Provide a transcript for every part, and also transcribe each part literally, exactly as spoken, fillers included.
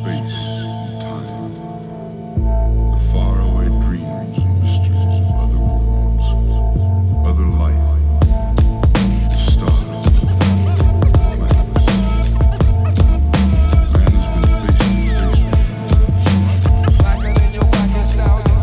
space and time, the faraway dreams and mysteries of other worlds, other life, stars, planets. Man has been facing space Blacker than your blackest stallion.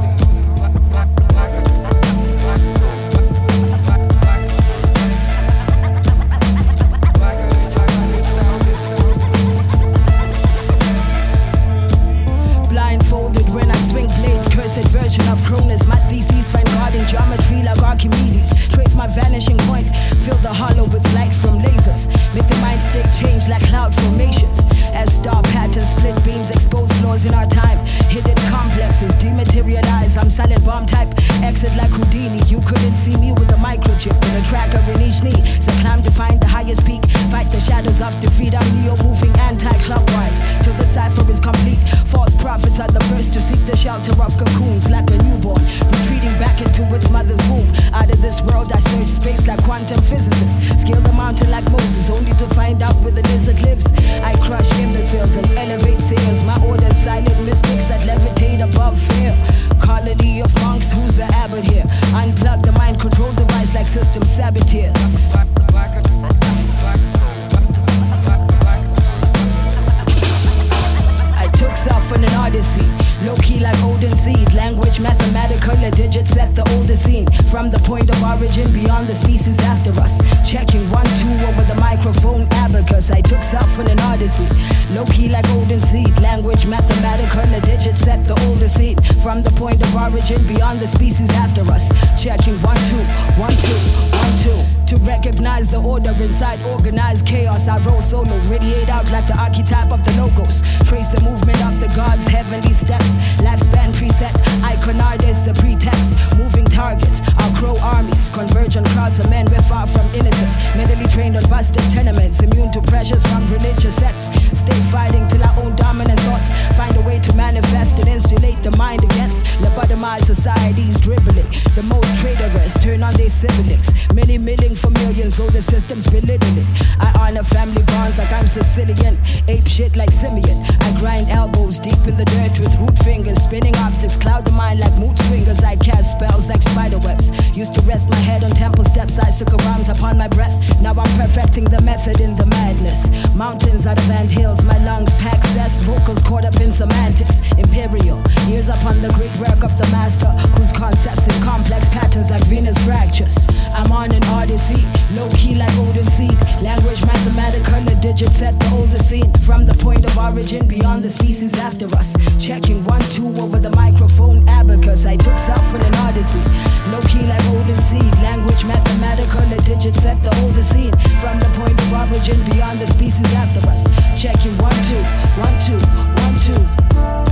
Blindfolded when I swing blades, cursed version of Cronus. My theses find God in geometry like Archimedes. Trace my vanishing point, fill the hollow with light from lasers. Make the mind state change like cloud formations. As star patterns split beams expose flaws in our time. Hidden complexes dematerialize. I'm silent bomb type, exit like Houdini. You couldn't see me with a microchip and a tracker in each knee. So climb to find the highest peak, fight the shadows of defeat. I'm Neo moving anti-clockwise till the cipher is complete. False prophets are the first to seek the shelter of cocoons like a newborn, retreating back into its mother's womb. Out of this world I search space like quantum physicists. Scale the mountain like Moses, only to find out where the desert lives. I crush imbeciles and elevate sails. My order's silent mystics that levitate above fear. Colony of monks, who's the abbot here? Unplug the mind control device like system saboteurs. I took self on an odyssey, low-key like Odin seed. Language mathematical, a digit set the older scene. From the point of origin beyond the species after us. Checking one, two over the microphone abacus. I took self on an odyssey, low-key like Odin seed. Language mathematical, a digit set the older scene. From the point of origin beyond the species after us. Checking one, two, one, two, one, two. To recognize the order inside organized chaos, I roll solo, radiate out like the archetype of the logos. Trace the movement of the gods' heavenly steps. Lifespan preset, icon artist, the pretext. Moving targets, our crow armies. Convergent crowds of men, we're far from innocent. Mentally trained on busted tenements. Immune to pressures from religious sects. Stay fighting till our own dominant thoughts find a way to manifest and insulate the mind against lobotomized societies dribbling. The most traitorous turn on their siblings. Many milling for millions, though the system's belittling. I honor family bonds like I'm Sicilian. Ape shit like Simeon. I grind elbows deep in the dirt with root fingers. Spinning optics, cloud the mind like mood swingers. I cast spells like spider webs. Used to rest my head on temple steps. Icicle rhymes upon my breath. Now I'm perfecting the method in the madness. Mountains out of ant hills, my lungs pack cess. Vocals caught up in semantics. Imperial, years upon the great work of the master, whose concepts in complex patterns like Venus fractures. I'm on an odyssey, low-key like Odin seed. Language mathematical, a digit set the older scene. From the point of origin beyond the species after us. Checking one, two over the microphone abacus. I took self on an odyssey, low-key like Odin seed. Language mathematical, a digit set the older scene. From the point of origin beyond the species after us. Checking one, two, one, two, one, two.